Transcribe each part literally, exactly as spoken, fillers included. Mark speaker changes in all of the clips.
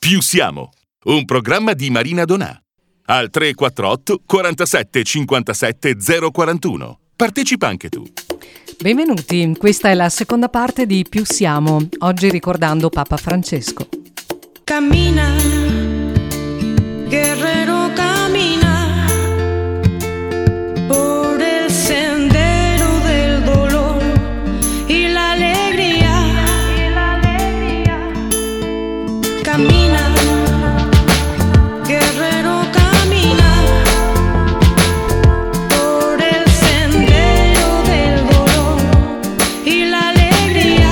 Speaker 1: Più siamo, un programma di Marina Donà. Al tre quattro otto quarantasette cinquantasette zero quarantuno. Partecipa anche tu.
Speaker 2: Benvenuti, questa è la seconda parte di Più siamo, oggi ricordando Papa Francesco.
Speaker 3: Cammina, guerrero, camina por el sendero del dolor y la alegría. Camina, guerrero, camina por el sendero del dolor y la alegría.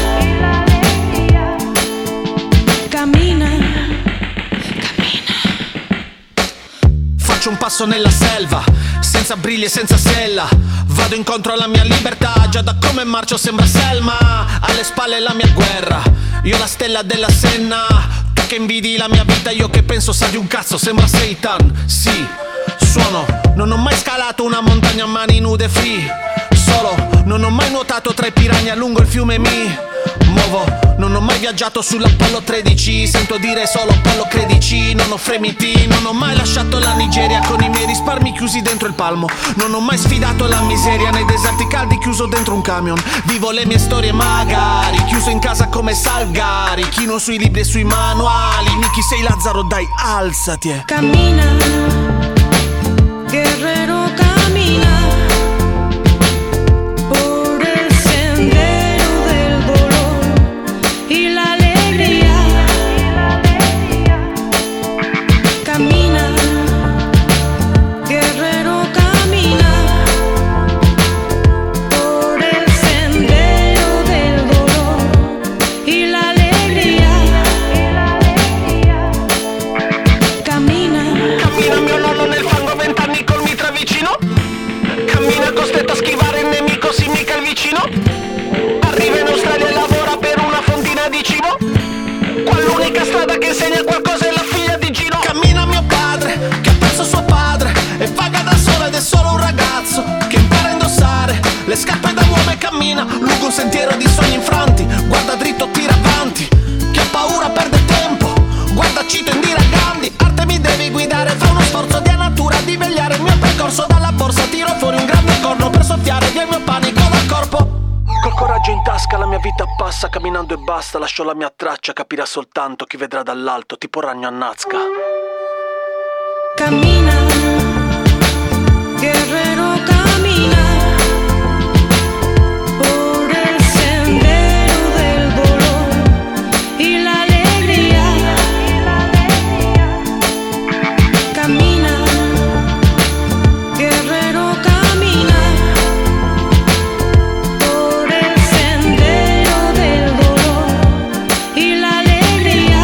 Speaker 3: Camina, cammina.
Speaker 4: Faccio un passo nella selva, senza briglie e senza sella. Vado incontro alla mia libertà, già da come marcio sembra Selma. Alle spalle la mia guerra, io la stella della Senna. Tu che invidi la mia vita, io che penso sa di un cazzo, sembra Satan. Sì, suono, non ho mai scalato una montagna a mani nude free. Solo, non ho mai nuotato tra i piranha lungo il fiume Mi muovo, non ho mai viaggiato sull'Apollo tredici. Sento dire solo Apollo credici. Non ho fremiti, non ho mai lasciato la Nigeria con i miei risparmi chiusi dentro il palmo. Non ho mai sfidato la miseria nei deserti caldi chiuso dentro un camion. Vivo le mie storie magari, chiuso in casa come Salgari. Chino sui libri e sui manuali. Miki sei Lazzaro, dai alzati eh.
Speaker 3: Camina, guerrero, camina por el sendero del dolor y la alegría. Camina, guerrero, camina por el sendero del dolor y la alegría. Cammina,
Speaker 4: Cammina mio nonno nel fango, vent'anni col mitra vicino. Cammina costretto a schivare il nemico, sì mica il vicino. Arriva in Australia e lavora per una fontina di cibo. Qua l'unica strada che insegna qualcosa è la figlia di Gino. Cammina mio padre, che ha perso suo padre, e vaga da sola ed è solo un ragazzo che impara a indossare le scarpe da uomo e cammina lungo un sentiero di sogni infranti. Guarda dritto, tira avanti, chi ha paura perde tempo. Guarda Cito Indira Gandhi, arte mi devi guidare. Fa uno sforzo di natura di vegliare il mio percorso. Dalla borsa tiro fuori un grande corno per soffiare via il mio panico dal corpo. Col coraggio in tasca la mia vita passa, camminando e basta. Lascio la mia traccia, capirà soltanto chi vedrà dall'alto, tipo ragno a Nazca.
Speaker 3: camina, guerrero, camina por el sendero del dolor y la alegría. Camina, guerrero, camina por el sendero del dolor y la alegría.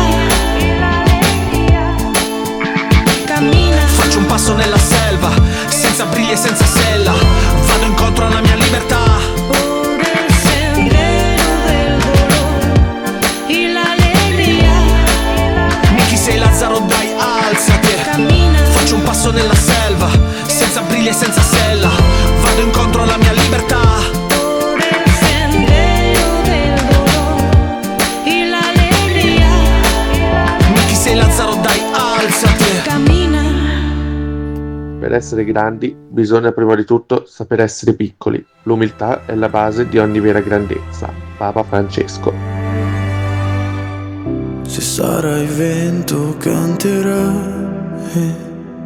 Speaker 3: Camina.
Speaker 4: Faccio un passo nella selva, senza briglie e senza sella. Vado incontro alla mia libertà.
Speaker 3: Por el sendero del dolor y la alegría.
Speaker 4: Miki sei Lazzaro, dai alzati.
Speaker 3: Camina,
Speaker 4: Faccio un passo nella selva, senza briglie e senza sella. Vado incontro alla mia libertà.
Speaker 3: por el sendero del dolor y la alegría.
Speaker 4: Miki sei Lazzaro, dai alzati.
Speaker 3: Camina,
Speaker 5: Per essere grandi bisogna prima di tutto saper essere piccoli. L'umiltà è la base di ogni vera grandezza. Papa Francesco.
Speaker 6: Se sarai vento canterai,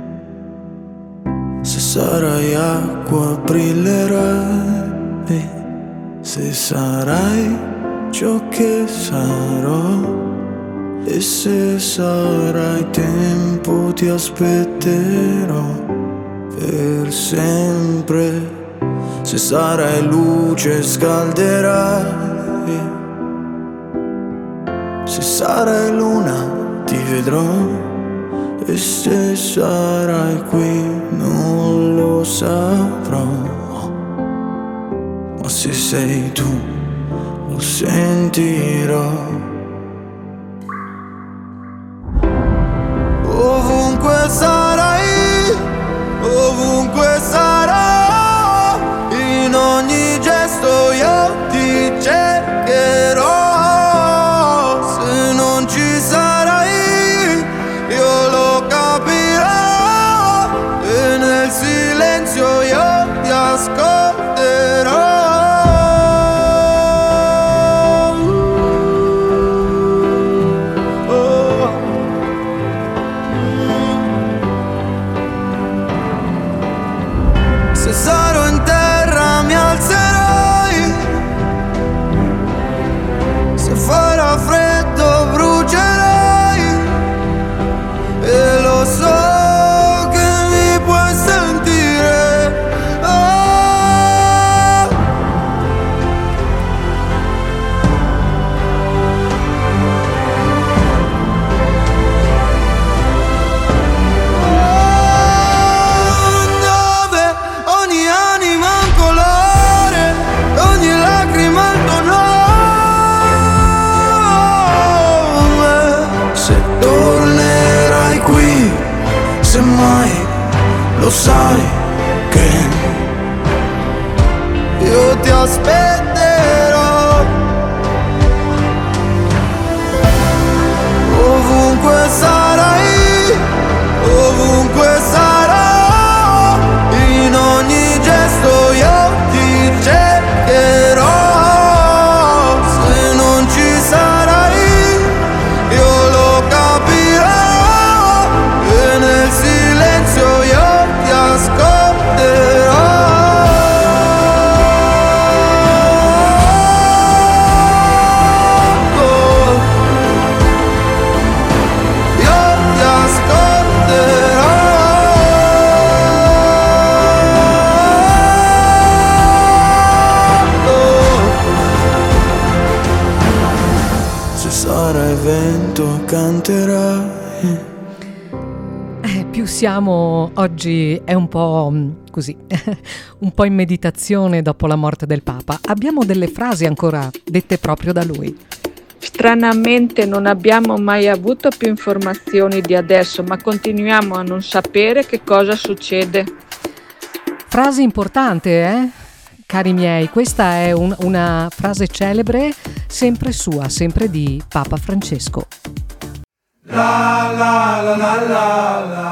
Speaker 6: se sarai acqua brillerai, se sarai ciò che sarò, e se sarai tempo ti aspetterò per sempre. Se sarai luce scalderai, se sarai luna ti vedrò, e se sarai qui non lo saprò. Ma se sei tu lo sentirò. Ovunque sarai, ovunque sarò, in ogni gesto io ti cercherò. Se non ci sarai, semmai lo sai che io ti aspetterò ovunque sarai, ovunque sarò, in ogni gesto io ti cercherò. Se non ci sarai io lo capirò e nel silenzio io ti ascolterò. Vento canterai.
Speaker 2: Eh, più siamo oggi è un po' così, un po' in meditazione dopo la morte del Papa. Abbiamo delle frasi ancora dette proprio da lui.
Speaker 7: Stranamente non abbiamo mai avuto più informazioni di adesso, ma continuiamo a non sapere che cosa succede.
Speaker 2: Frase importante, eh? Cari miei, questa è un, una frase celebre, sempre sua, sempre di Papa Francesco.
Speaker 6: La la la la la la.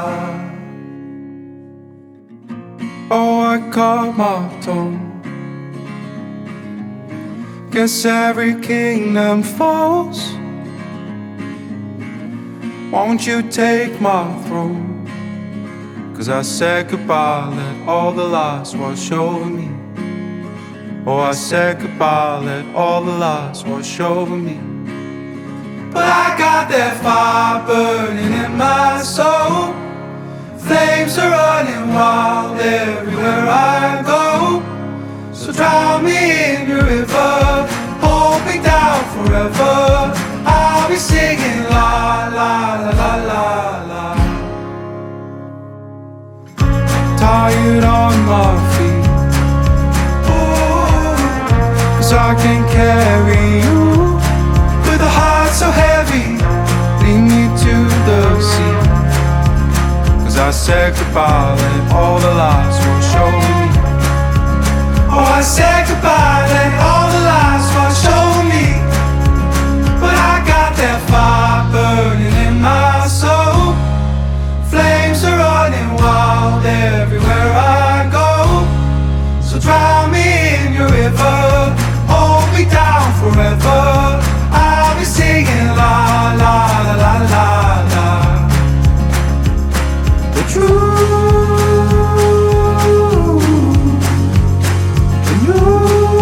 Speaker 6: Oh, I caught my tongue. Guess every kingdom falls. Won't you take my throne? 'Cause I said goodbye, let all the lies wash over me. Oh, I said goodbye, let all the lies wash over me. But I got that fire burning in my soul. Flames are running wild everywhere I go. So drown me in your river, hold me down forever. I'll be singing la la la la la la. Tired on my feet, so I can carry you with a heart so heavy, lead me to the sea. 'Cause I said goodbye, let all the lies wash over me. Oh, I said goodbye, let all the lies wash over me. But I got that fire burning in my soul. Flames are running wild everywhere I go. So drown me in your river, hold me down forever. I'll be singing la la la la la la. The truth, the new.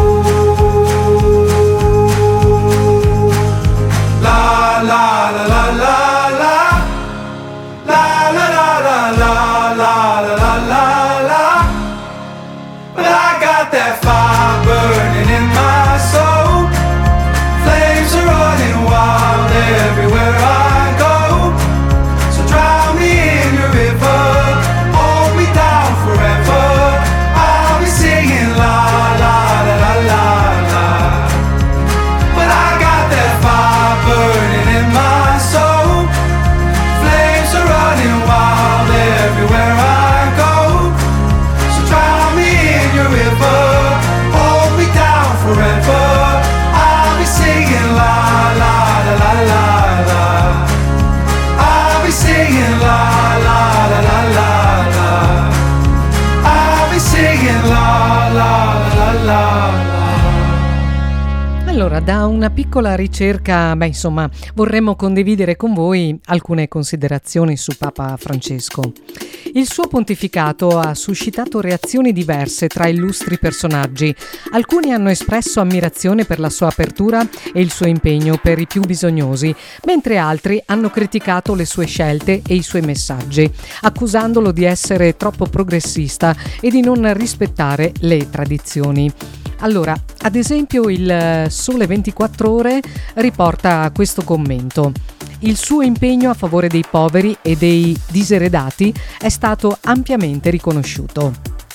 Speaker 6: La la la la la la. La la la la la la la la la la. But I got that fire burning in my soul. Flames are running wild everywhere I go. So drown me in your river, hold me down forever. I'll be singing la la la la la la. But I got that fire burning in my soul. Flames are running wild everywhere I go. So drown me in your river, hold me down forever. I'll be singing la la la la la la. I'll be singing la la la la la la. I'll be singing la la la la la.
Speaker 2: Allora, da una piccola ricerca, beh, insomma, vorremmo condividere con voi alcune considerazioni su Papa Francesco. Il suo pontificato ha suscitato reazioni diverse tra illustri personaggi. Alcuni hanno espresso ammirazione per la sua apertura e il suo impegno per i più bisognosi, mentre altri hanno criticato le sue scelte e i suoi messaggi, accusandolo di essere troppo progressista e di non rispettare le tradizioni. Allora, ad esempio il Sole ventiquattro Ore riporta questo commento. Il suo impegno a favore dei poveri e dei diseredati è stato ampiamente riconosciuto. Beh,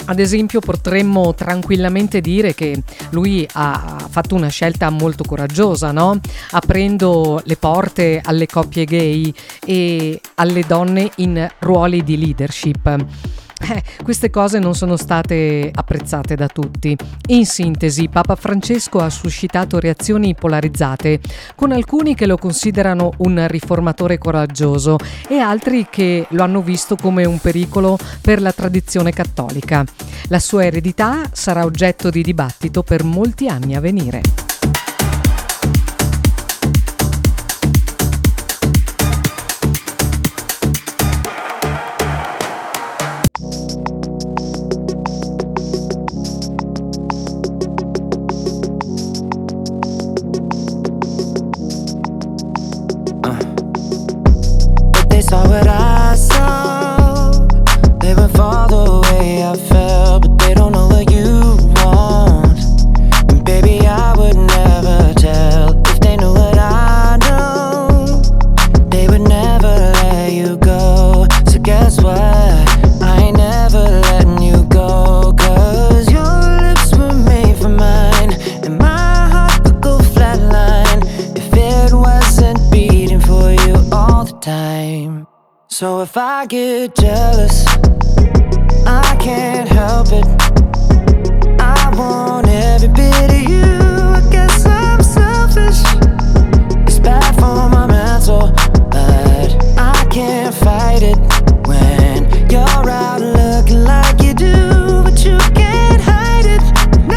Speaker 2: Ad esempio, potremmo tranquillamente dire che lui ha fatto una scelta molto coraggiosa, no? Aprendo le porte alle coppie gay e alle donne in ruoli di leadership. Eh, queste cose non sono state apprezzate da tutti. In sintesi, Papa Francesco ha suscitato reazioni polarizzate, con alcuni che lo considerano un riformatore coraggioso e altri che lo hanno visto come un pericolo per la tradizione cattolica. La sua eredità sarà oggetto di dibattito per molti anni a venire.
Speaker 8: Saw what I saw. They would fall the way I felt, but they don't know what you want. And baby, I would never tell. If they knew what I know, they would never let you go. So guess what? I ain't never letting you go. Cause your lips were made for mine, and my heart would go flatline if it wasn't beating for you all the time. So if I get jealous, I can't help it. I want every bit of you. I guess I'm selfish. It's bad for my mental, but I can't fight it when you're out looking like you do. But you can't hide it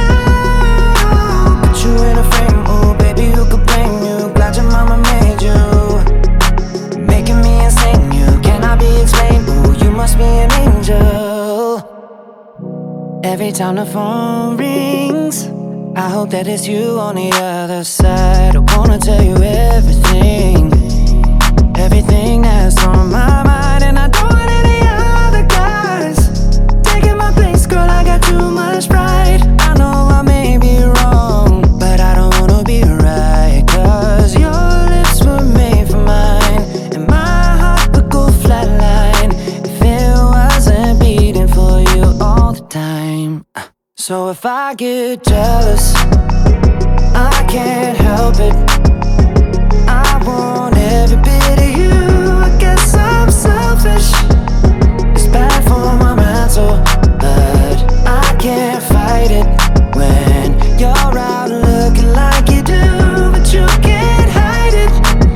Speaker 8: now. Put you in a frame, oh baby, who could blame you? Glad your mama made you, making me insane. You cannot be explained, ooh, you must be an angel. Every time the phone rings, I hope that it's you on the other side. I wanna tell you everything, everything that's on my mind. And I don't want any other guys taking my place, girl, I got too much pride. I know I may be wrong, but I don't wanna be right. Cause your lips were made for mine, and my heart would go flatline if it wasn't beating for you all the time. So if I get jealous, I can't help it. I want every bit of you. I guess I'm selfish. It's bad for my mental, but I can't fight it when you're out looking like you do. But you can't hide it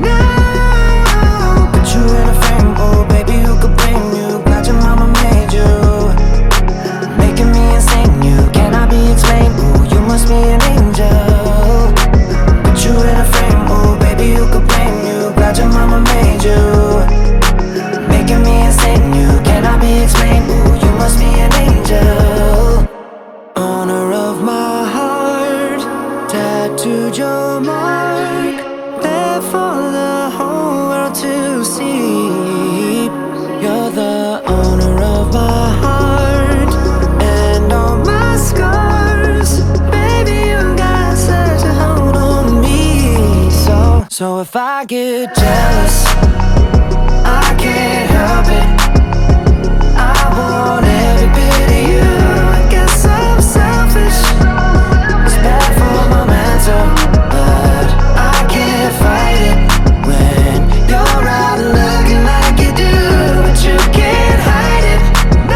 Speaker 8: now. Put you in a frame, oh baby, who could blame you? Glad your mama made you, making me insane. You cannot be explained, ooh, you must be an angel. Put you in a frame, oh baby, who could blame you? Glad your mama made you, making me insane. You cannot be explained, ooh, you must be an angel. Owner of my heart, tattooed your mark, there for the whole world to see. You're the owner of my heart and all my scars. Baby, you got such a hold on me. So, so if I get jealous, I can't help it. I want every bit of you. I guess I'm selfish. It's bad for my mental, but I can't fight it when you're out looking like you do. But you can't hide it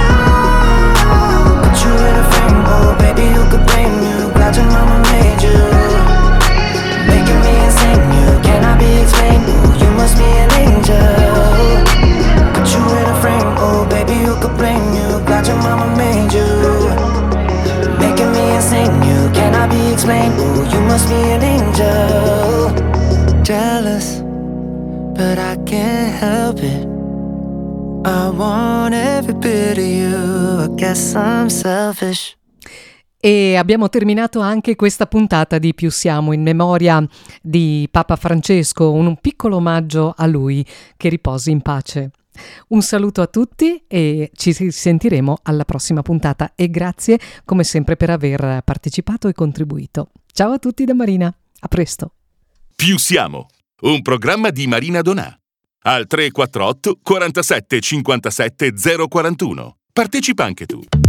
Speaker 8: now. Put you in a frame, oh baby, who could blame you? Glad your mama made you, making me insane. You cannot be explained, ooh, you must be an angel. Put you in a frame, oh baby, who could blame you? Glad your mama made you, making me insane. You cannot be explained, ooh, you must be an angel. Jealous, but I can't help it. I want every bit of you. I guess I'm selfish.
Speaker 2: E abbiamo terminato anche questa puntata di Più Siamo in memoria di Papa Francesco, un piccolo omaggio a lui, che riposi in pace. Un saluto a tutti e ci sentiremo alla prossima puntata e grazie come sempre per aver partecipato e contribuito. Ciao a tutti da Marina, a presto.
Speaker 1: Più Siamo, un programma di Marina Donà. Al tre quattro otto quarantasette cinquantasette zero quarantuno. Partecipa anche tu.